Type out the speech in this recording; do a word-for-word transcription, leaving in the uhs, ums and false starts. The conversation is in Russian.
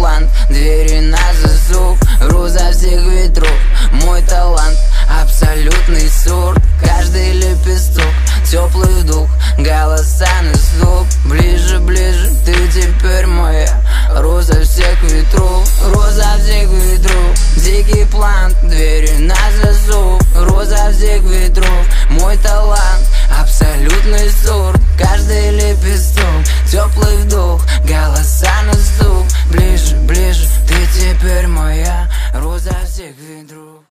атлант, двери на засув, ру за всех ветров. Мой талант абсолютный сурд, каждый лепесток, теплый вдох, голоса на